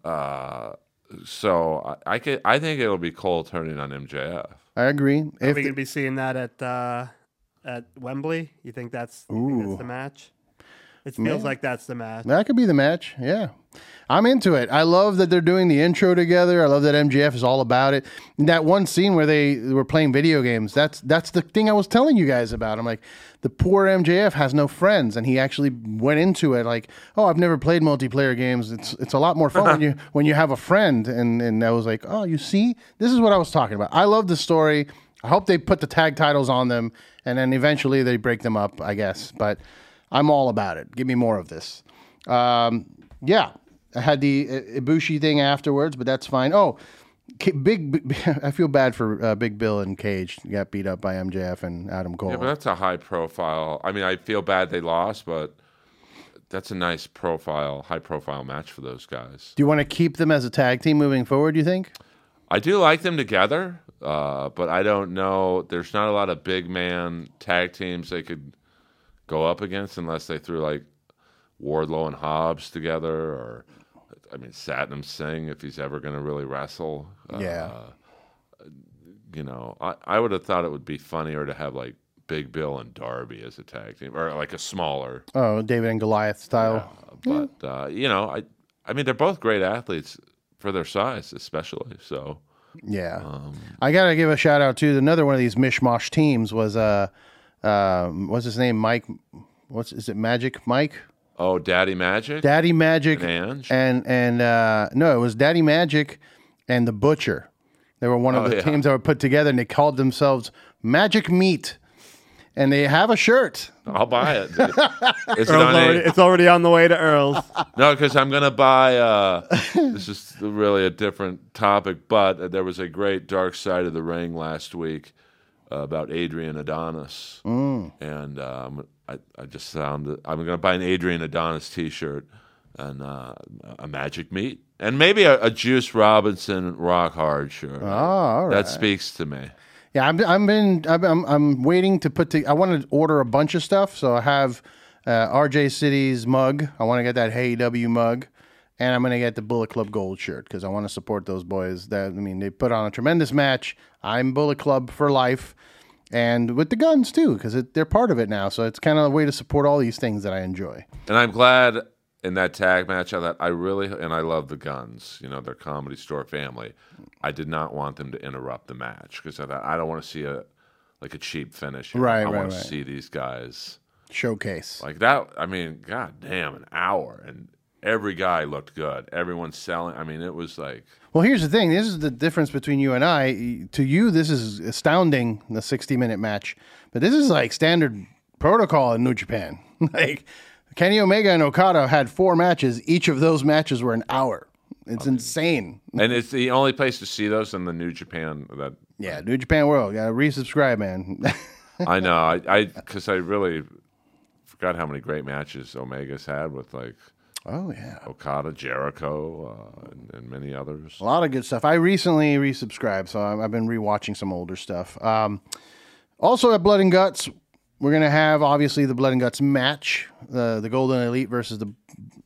So I think it'll be Cole turning on MJF. I agree. Are we going to be seeing that at Wembley? You think that's the match? It feels like that's the match. That could be the match. Yeah. I'm into it. I love that they're doing the intro together. I love that MJF is all about it. And that one scene where they were playing video games, that's the thing I was telling you guys about. I'm like, the poor MJF has no friends, and he actually went into it like, oh, I've never played multiplayer games. It's a lot more fun when you have a friend. And I was like, oh, you see? This is what I was talking about. I love the story. I hope they put the tag titles on them, and then eventually they break them up, I guess. But I'm all about it. Give me more of this. Yeah. I had the Ibushi thing afterwards, but that's fine. Oh, big I feel bad for Big Bill and Cage. He got beat up by MJF and Adam Cole. Yeah, but that's a high profile. I mean, I feel bad they lost, but that's a nice high profile match for those guys. Do you want to keep them as a tag team moving forward, do you think? I do like them together, but I don't know. There's not a lot of big man tag teams they could go up against unless they threw like Wardlow and Hobbs together, or I mean Satnam Singh if he's ever going to really wrestle. Yeah. I would have thought it would be funnier to have like Big Bill and Darby as a tag team, or like a smaller. Oh, David and Goliath style. But I mean they're both great athletes for their size, especially. So Yeah. I got to give a shout out to another one of these mishmash teams was what's his name? Mike. Is it Magic Mike? Oh, Daddy Magic? Daddy Magic And Ange? and no, it was Daddy Magic and the Butcher. They were one of the teams that were put together, and they called themselves Magic Meat. And they have a shirt. I'll buy it. Is it It's already on the way to Earl's. No, because I'm going to buy, this is really a different topic, but there was a great Dark Side of the Ring last week about Adrian Adonis. And I just found that I'm going to buy an Adrian Adonis t-shirt and a Magic Meat. And maybe a Juice Robinson Rock Hard shirt. Oh, all right. That speaks to me. Yeah, I'm waiting to I want to order a bunch of stuff. So I have RJ City's mug. I want to get that Hey W mug, and I'm going to get the Bullet Club Gold shirt because I want to support those boys. They put on a tremendous match. I'm Bullet Club for life, and with the guns too because they're part of it now. So it's kind of a way to support all these things that I enjoy. And I'm glad in that tag match I love the Guns, their Comedy Store family. I did not want them to interrupt the match because I thought I don't want to see a cheap finish. Right, I want to right. see these guys showcase. Like that, I mean, god damn, an hour. And every guy looked good. Everyone's selling. I mean, it was like... Well, here's the thing. This is the difference between you and I. To you, this is astounding, the 60-minute match. But this is like standard protocol in New Japan. Like, Kenny Omega and Okada had 4 matches. Each of those matches were an hour. It's insane. And it's the only place to see those in the New Japan. That Yeah, New Japan World. Got to resubscribe, man. I know. Because I really forgot how many great matches Omega's had with, like, Oh, yeah. Okada, Jericho, and many others. A lot of good stuff. I recently resubscribed, so I've been rewatching some older stuff. Also at Blood and Guts, we're going to have, obviously, the Blood and Guts match, the Golden Elite versus the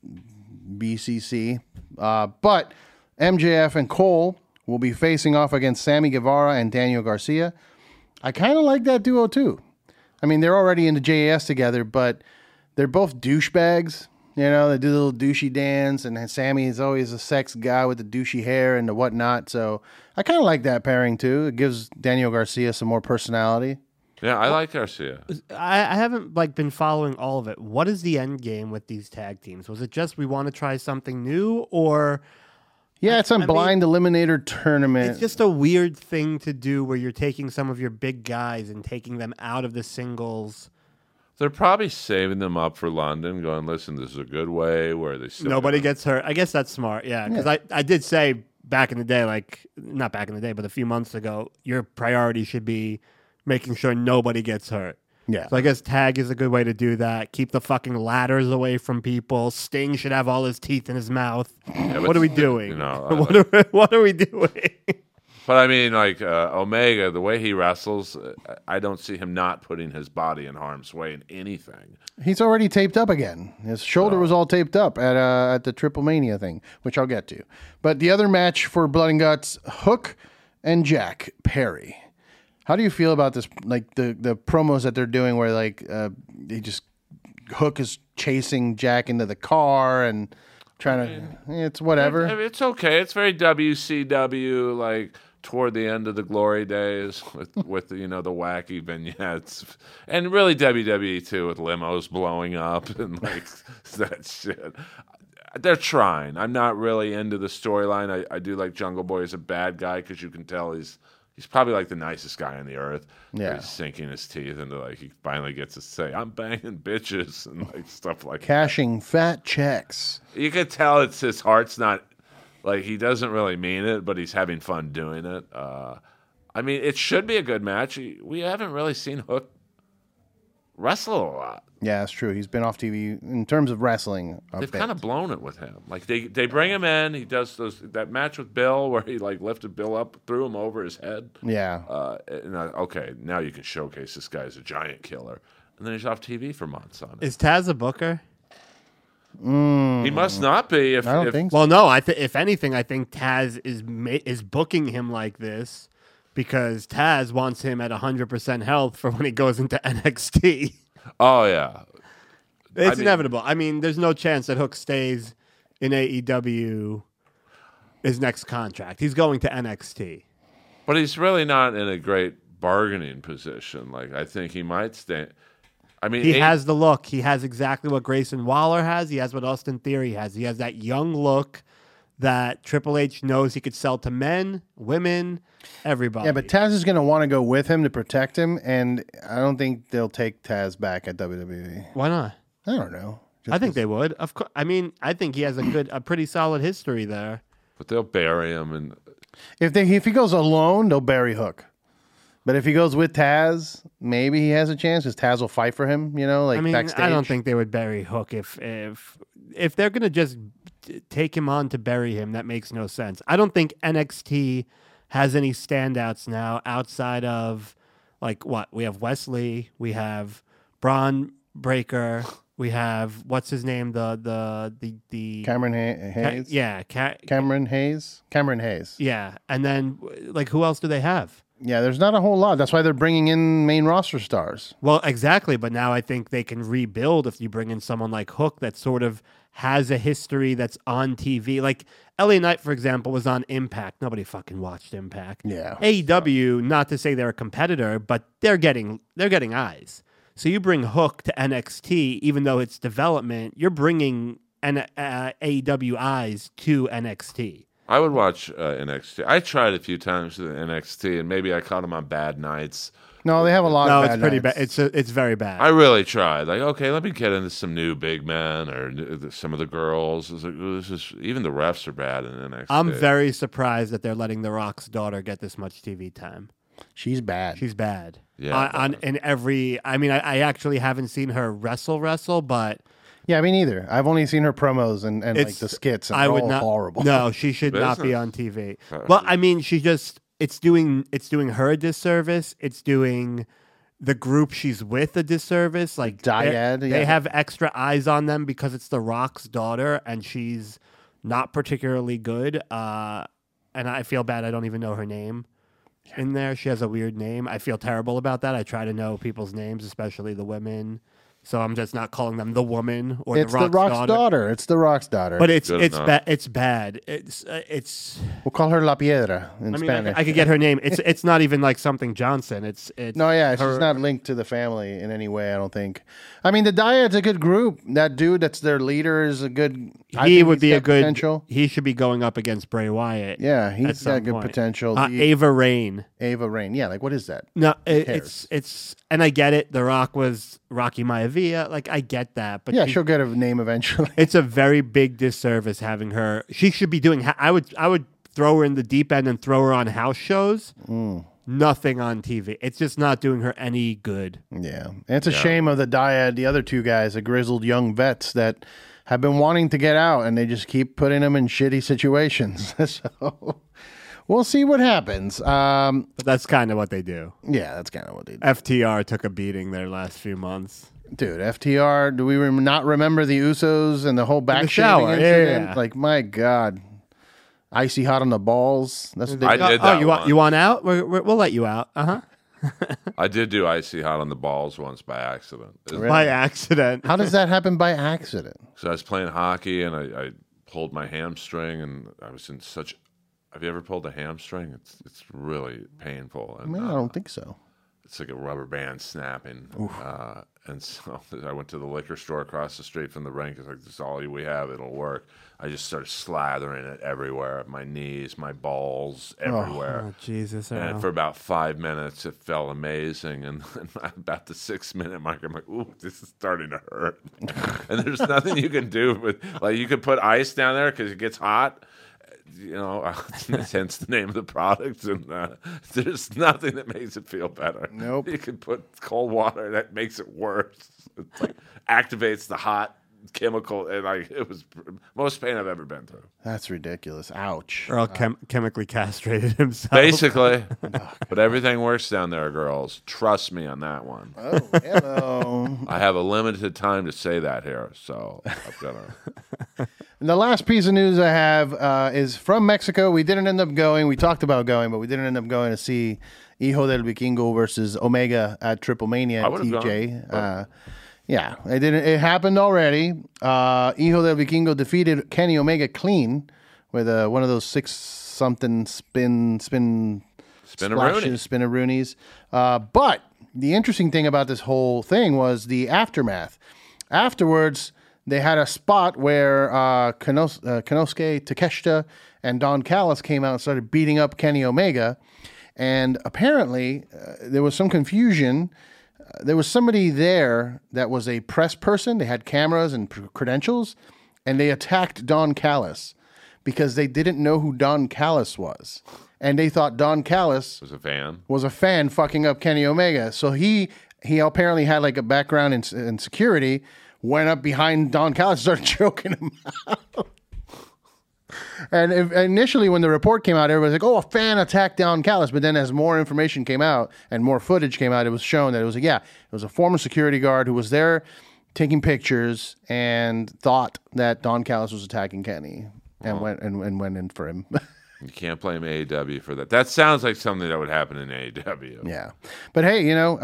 BCC. But MJF and Cole will be facing off against Sammy Guevara and Daniel Garcia. I kind of like that duo, too. I mean, they're already in the JAS together, but they're both douchebags. You know, they do the little douchey dance, and Sammy is always a sex guy with the douchey hair and the whatnot. So I kind of like that pairing, too. It gives Daniel Garcia some more personality. Yeah, I like Garcia. I haven't been following all of it. What is the end game with these tag teams? Was it just we want to try something new, or Yeah, it's a blind eliminator tournament. it's just a weird thing to do where you're taking some of your big guys and taking them out of the singles? They're probably saving them up for London, going, listen, this is a good way where they still Nobody gets hurt. I guess that's smart. Yeah, because I did say back in the day, like not back in the day, but a few months ago, your priority should be making sure nobody gets hurt. Yeah. So I guess tag is a good way to do that. Keep the fucking ladders away from people. Sting should have all his teeth in his mouth. Yeah, What are we doing? You know, what are we doing? but I mean, like Omega, the way he wrestles, I don't see him not putting his body in harm's way in anything. He's already taped up again. His shoulder was all taped up at the Triple Mania thing, which I'll get to. But the other match for Blood and Guts, Hook and Jack Perry. How do you feel about this? Like the promos that they're doing, where like they just Hook is chasing Jack into the car and trying to. It's whatever. It's okay. It's very WCW, like toward the end of the glory days with the, you know, the wacky vignettes, and really WWE too, with limos blowing up and like that shit. They're trying. I'm not really into the storyline. I do like Jungle Boy as a bad guy because you can tell he's probably like the nicest guy on the earth. Yeah. He's sinking his teeth into, like, he finally gets to say, I'm banging bitches and like stuff like Cashing fat checks. that. You could tell it's his heart's not, like, he doesn't really mean it, but he's having fun doing it. I mean, it should be a good match. We haven't really seen Hook wrestle a lot. Yeah, that's true. He's been off TV in terms of wrestling. They've kind of blown it with him. Like they bring him in. He does that match with Bill where he like lifted Bill up, threw him over his head. Yeah. Okay, now you can showcase this guy as a giant killer, and then he's off TV for months on it. Is Taz a booker? He must not be. I don't think so. Well, no. If anything, I think Taz is booking him like this because Taz wants him at 100% health for when he goes into NXT. Oh yeah, It's inevitable. I mean, there's no chance that Hook stays in AEW his next contract. He's going to NXT. but he's really not in a great bargaining position. Like I think he might stay. I mean, He has the look. He has exactly what Grayson Waller has. He has what Austin Theory has. He has that young look that Triple H knows he could sell to men, women, everybody. Yeah, but Taz is going to want to go with him to protect him, and I don't think they'll take Taz back at WWE. Why not? I don't know. Just I think they would. Of course. I mean, I think he has a pretty solid history there. but they'll bury him and. if he goes alone, they'll bury Hook. But if he goes with Taz, maybe he has a chance because Taz will fight for him. You know, like I mean, backstage. I don't think they would bury Hook if they're gonna just take him on to bury him. That makes no sense. I don't think NXT has any standouts now outside of like what we have. Wesley, we have Braun Breaker, we have what's his name, the Cameron Hayes. Cameron Hayes. Cameron Hayes. yeah, and then like who else do they have? Yeah, there's not a whole lot. That's why they're bringing in main roster stars. Well, exactly. But now I think they can rebuild if you bring in someone like Hook that sort of has a history that's on TV. Like LA Knight, for example, was on Impact. Nobody fucking watched Impact. Yeah. AEW, not to say they're a competitor, but they're getting eyes. So you bring Hook to NXT, even though it's development, you're bringing AEW eyes to NXT. I would watch NXT. I tried a few times with NXT, and maybe I caught them on bad nights. No, they have a lot No, of it's bad pretty nights. bad. It's very bad. I really tried. Like, okay, let me get into some new big men or some of the girls. It's like, this is, even the refs are bad in NXT. I'm very surprised that they're letting The Rock's daughter get this much TV time. She's bad. She's bad. Yeah, In every, I mean, I actually haven't seen her wrestle, but Yeah, me neither. I've only seen her promos and like It's- the skits, and I they're would all not. horrible. No, she should not be Business. on TV. Well, I mean, it's doing her a disservice. It's doing the group she's with a disservice. Like Dyad, they yeah. have extra eyes on them because it's The Rock's daughter, and she's not particularly good. And I feel bad. I don't even know her name. In there, she has a weird name. I feel terrible about that. I try to know people's names, especially the women. So I'm just not calling them the woman or It's the Rock's daughter. It's the Rock's daughter. But it's Good it's enough. bad. It's bad. It's. we'll call her La Piedra in I mean, Spanish. I could get her name. It's not even like something Johnson. It's No, yeah, her- she's not linked to the family in any way, I don't think. I mean, the Dyad's a good group. That dude that's their leader is a good... I He think would he's be a got good. potential. He should be going up against Bray Wyatt. Yeah, at he's some got good point. potential. The Ava Rain. Ava Rain. Yeah, like, what is that? No, cares? it's and I get it. The Rock was Rocky Maivia. Like I get that, but Yeah, she- she'll get a name eventually. it's a very big disservice having her. She should be doing. I would throw her in the deep end and throw her on house shows. Nothing on TV. It's just not doing her any good. Yeah. And it's a shame of the Dyad, the other two guys, the grizzled young vets that have been wanting to get out, and they just keep putting them in shitty situations. So we'll see what happens. But that's kind of what they do. Yeah, that's kind of what they do. FTR took a beating their last few months. Dude, FTR, do we not remember the Usos and the whole back shower, shaving yeah, incident? yeah. Like, my God. Icy hot on the balls. That's what they I did that you want one. you want out? We'll let you out. I did do icy hot on the balls once by accident. By accident. How does that happen by accident? So I was playing hockey and I pulled my hamstring and I was in such. Have you ever pulled a hamstring? It's really painful. I And, mean, I don't think so. it's like a rubber band snapping. And so I went to the liquor store across the street from the rink. It's like, this is all we have. It'll work. I just started slathering it everywhere. My knees, my balls, everywhere. Oh, Jesus. And for about 5 minutes, it felt amazing. And then about the 6-minute mark, I'm like, ooh, this is starting to hurt. And there's nothing you can do. With, like, you could put ice down there because it gets hot. You know, hence the name of the product. And there's nothing that makes it feel better. Nope. You could put cold water that makes it worse. It's like activates the hot chemical. And like, it was most pain I've ever been through. That's ridiculous. Ouch. Earl chemically castrated himself. Basically. But everything works down there, girls. Trust me on that one. Oh, hello. I have a limited time to say that here, so I've got to. And the last piece of news I have is from Mexico. We didn't end up going. We talked about going, but we didn't end up going to see Hijo del Vikingo versus Omega at Triple Mania I at would've TJ. gone. Yeah, it didn't. It happened already. Hijo del Vikingo defeated Kenny Omega clean with one of those 6-something Spin-a-rooney. spinneroonies. But the interesting thing about this whole thing was the aftermath. Afterwards, they had a spot where Konosuke Takeshita and Don Callis came out and started beating up Kenny Omega. And apparently, there was some confusion. There was somebody there that was a press person. They had cameras and credentials, and they attacked Don Callis because they didn't know who Don Callis was. And they thought Don Callis Was a fan. was a fan fucking up Kenny Omega. So he apparently had like a background in security, went up behind Don Callis, started choking him out. And initially when the report came out, everybody was like, oh, a fan attacked Don Callis. But then as more information came out and more footage came out, it was shown that it was a former security guard who was there taking pictures and thought that Don Callis was attacking Kenny and went in for him. You can't blame AEW for that. That sounds like something that would happen in AEW. Yeah. But hey,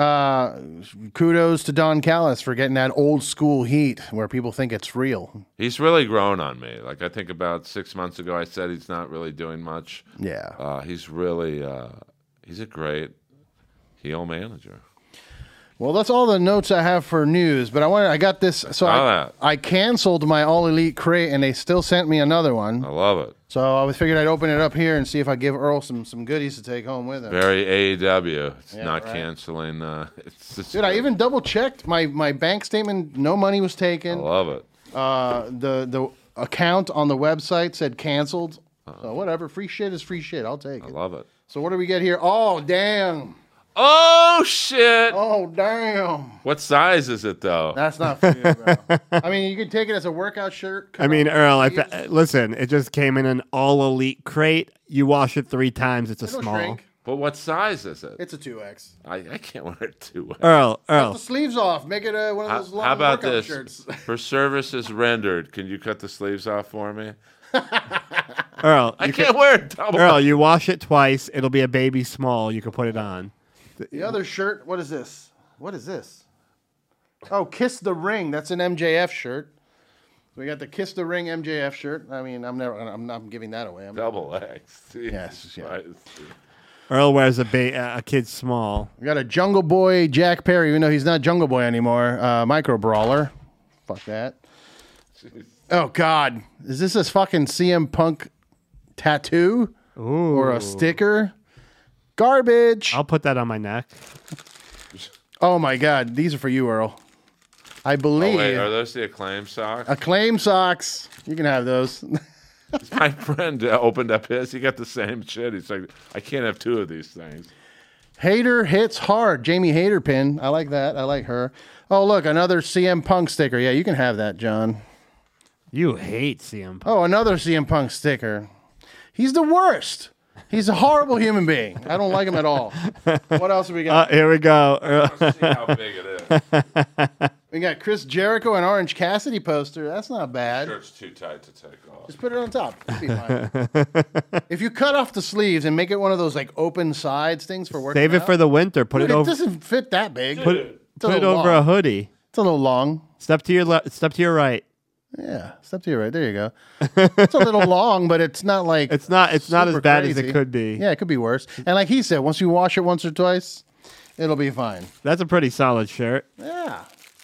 kudos to Don Callis for getting that old school heat where people think it's real. He's really grown on me. Like, I think about 6 months ago, I said he's not really doing much. Yeah. He's really, he's a great heel manager. Well, that's all the notes I have for news. But I got this. So I canceled my All Elite crate, and they still sent me another one. I love it. So I figured I'd open it up here and see if I give Earl some goodies to take home with him. Very AEW. It's Yeah, not right. canceling. Dude, I even double checked my bank statement. No money was I taken. love it. The account on the website said canceled. So whatever, free shit is free shit. I'll take I it. love it. So what do we get here? Oh damn! Oh shit! Oh damn! What size is it though? That's not for you, bro. I mean, you could take it as a workout shirt. I mean, Earl, listen, it just came in an all elite crate. You wash it 3 times, it's a It'll small. shrink. But what size is it? It's a 2X. I can't wear it too well. Earl, Cut Earl, the sleeves off. Make it one of those long How about workout this? shirts. For services rendered, can you cut the sleeves off for me? Earl, I can't wear it double. Earl, you wash it twice. It'll be a baby small. You can put it on. The other shirt. What is this? What is this? Oh, Kiss the Ring. That's an MJF shirt. We got the Kiss the Ring MJF shirt. I mean, I'm not giving that away. Double X. Yes, yeah. Earl wears a kid small. We got a Jungle Boy Jack Perry, even though he's not Jungle Boy anymore. Micro Brawler. Fuck that. Oh, God. Is this a fucking CM Punk tattoo? Ooh. Or a sticker? Garbage. I'll put that on my neck. Oh, my God. These are for you, Earl. I believe. Oh, wait, are those the Acclaim socks? Acclaim socks. You can have those. My friend opened up his. He got the same shit. He's like, I can't have 2 of these things. Hater hits hard. Jamie Hater pin. I like that. I like her. Oh, look, another CM Punk sticker. Yeah, you can have that, John. You hate CM Punk. Oh, another CM Punk sticker. He's the worst. He's a horrible human being. I don't like him at all. What else have we got? Here we go. Let's see how big it is. We got Chris Jericho and Orange Cassidy poster. That's not bad. Shirt's too tight to take off. Just put it on top. It'll be fine. If you cut off the sleeves and make it one of those like open sides things for working Save it out, for the winter. Put dude, it over. doesn't fit that big. Put It's a it little over long. a hoodie. It's a little long. Step to your left. Step to your right. Yeah, step to your right. There you go. It's a little long, but it's not like It's not as super bad as crazy. it could be. Yeah, it could be worse. And like he said, once you wash it once or twice, it'll be fine. That's a pretty solid shirt. Yeah.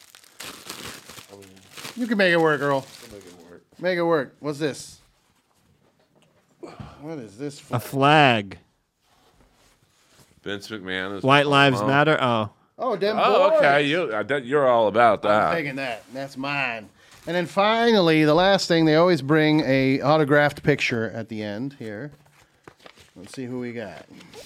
You can make it work, Earl. Make it work. What's this? What is this for? A flag. Vince McMahon is White Lives Oh. Matter. Oh. Oh, them Oh, boys. okay. You're all about I'm that. taking that. That's mine. And then finally, the last thing, they always bring a autographed picture at the end here. Let's see who we got.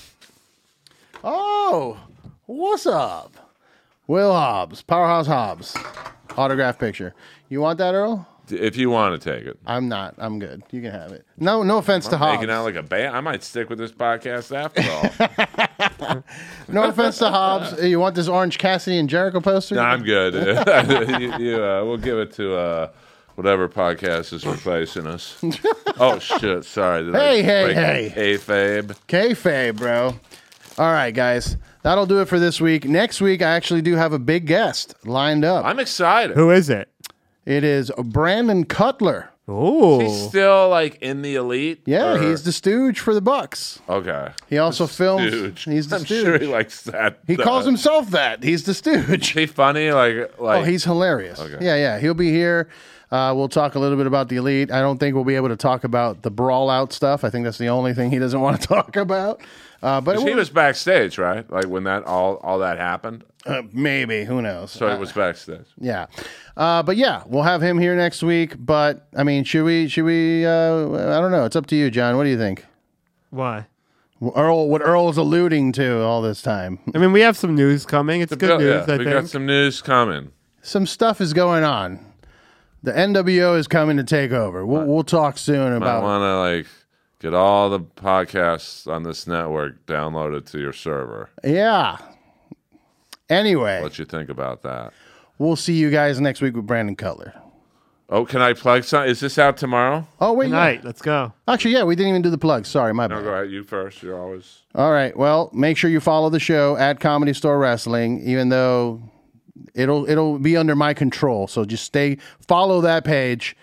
Oh, what's up? Will Hobbs, Powerhouse Hobbs. Autographed picture. You want that, Earl? If you want to take it. I'm not. I'm good. You can have it. No offense to Hobbs. Making out like a band. I might stick with this podcast after all. No offense to Hobbs. You want this Orange Cassidy and Jericho poster? No, I'm good. We'll give it to whatever podcast is replacing us. Oh shit! Sorry. Did I break kayfabe? Kayfabe, bro. All right, guys. That'll do it for this week. Next week, I actually do have a big guest lined up. I'm excited. Who is it? It is Brandon Cutler. Ooh. He's still like in the elite. Yeah, or- he's the stooge for the Bucks. okay. He also films. Stooge. He's the I'm stooge. sure he likes that. He calls himself that. He's the stooge. Is he funny? Like Oh, he's hilarious. Okay. Yeah. He'll be here. We'll talk a little bit about the elite. I don't think we'll be able to talk about the brawl out stuff. I think that's the only thing he doesn't want to talk about. But he was backstage, right? Like when that all that happened. maybe, who knows? So it was backstage. Yeah. But yeah, we'll have him here next week. But I mean, should we, I don't know. It's up to you, John. What do you think? Why? What Earl is alluding to all this time. I mean, we have some news coming. It's good news, I we think. got some news coming. Some stuff is going on. The NWO is coming to take over. We'll talk soon I about want to like get all the podcasts on this network downloaded to your server. Yeah. Anyway, What you think about that? we'll see you guys next week with Brandon Cutler. Oh, can I plug some? Is this out tomorrow? Oh, wait. Good Yeah. night. Let's go. Actually, yeah, we didn't even do the plugs. Sorry, my No, bad. go ahead. You first. You're always. All right. Well, make sure you follow the show at Comedy Store Wrestling, even though it'll be under my control. So just follow that page.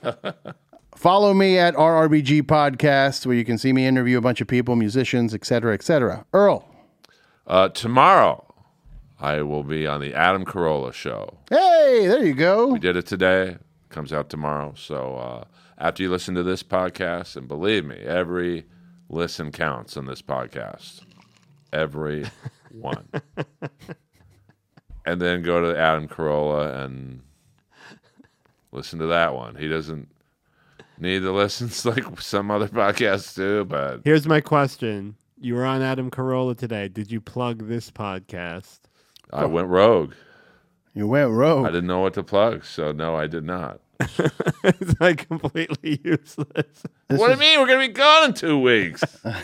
Follow me at RRBG Podcast, where you can see me interview a bunch of people, musicians, etc., etc. Earl. Tomorrow, I will be on the Adam Carolla show. Hey, there you go. We did it today. Comes out tomorrow. So after you listen to this podcast, and believe me, every listen counts on this podcast. Every one. And then go to Adam Carolla and listen to that one. He doesn't need the listens like some other podcasts do, but Here's my question. You were on Adam Carolla today. Did you plug this podcast? I went rogue. You went rogue. I didn't know what to plug, so no, I did not. It's like completely useless. What do you mean? We're going to be gone in 2 weeks.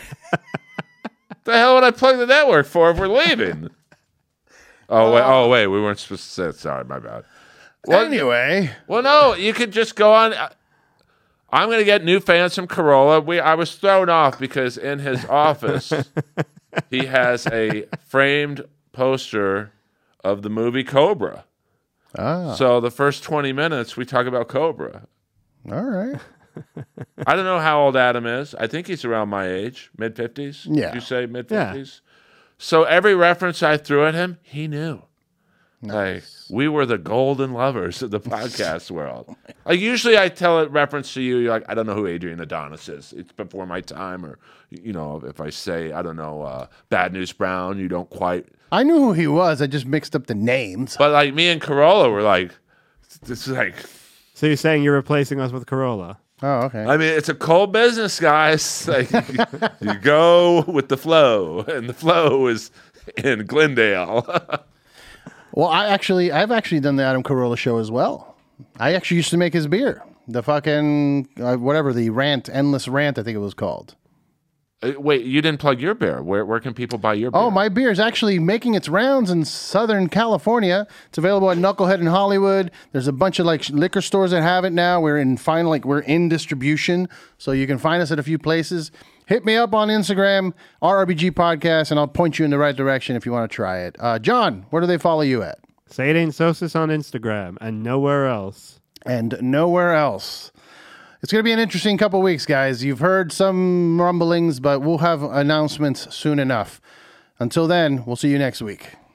The hell would I plug the network for if we're leaving? Oh, wait. We weren't supposed to say it. Sorry, my bad. Anyway. Well, no, you could just go on. I'm going to get new fans from Carolla. I was thrown off because in his office, he has a framed poster of the movie Cobra. So the first 20 minutes, we talk about Cobra. All right. I don't know how old Adam is. I think he's around my age, mid-50s. Yeah. Did you say mid-50s? Yeah. So every reference I threw at him, he knew. Nice. Like, we were the golden lovers of the podcast world. Like, usually I tell a reference to you, you're like, I don't know who Adrian Adonis is. It's before my time. Or, you know, if I say, I don't know, Bad News Brown, you don't quite. I knew who he was. I just mixed up the names. But, like, me and Carolla were like, this is like. So you're saying you're replacing us with Carolla? Oh, okay. I mean, it's a cold business, guys. Like, you go with the flow, and the flow is in Glendale. Well, I've actually done the Adam Carolla show as well. I actually used to make his beer. The fucking, whatever, the Endless Rant, I think it was called. Wait, you didn't plug your beer. Where can people buy your beer? Oh, my beer is actually making its rounds in Southern California. It's available at Knucklehead in Hollywood. There's a bunch of like liquor stores that have it now. We're in distribution, so you can find us at a few places. Hit me up on Instagram, RRBG Podcast, and I'll point you in the right direction if you want to try it. John, where do they follow you at? Say it ain't Sosis on Instagram and nowhere else. And nowhere else. It's going to be an interesting couple weeks, guys. You've heard some rumblings, but we'll have announcements soon enough. Until then, we'll see you next week.